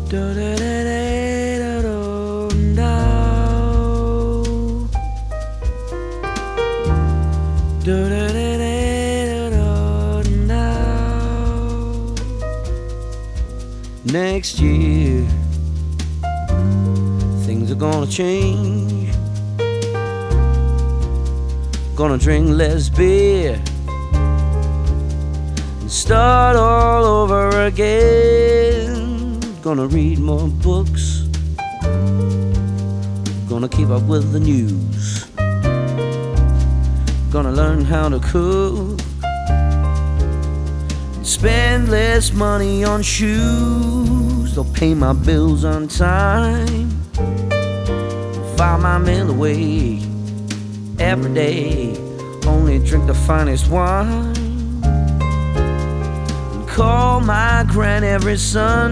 Next year, things are gonna change. Gonna drink less beer and start all over again. Gonna read more books. Gonna keep up with the news. Gonna learn how to cook. Spend less money on shoes. They'll pay my bills on time. File my mail away every day. Only drink the finest wine. And call my gran every Sunday.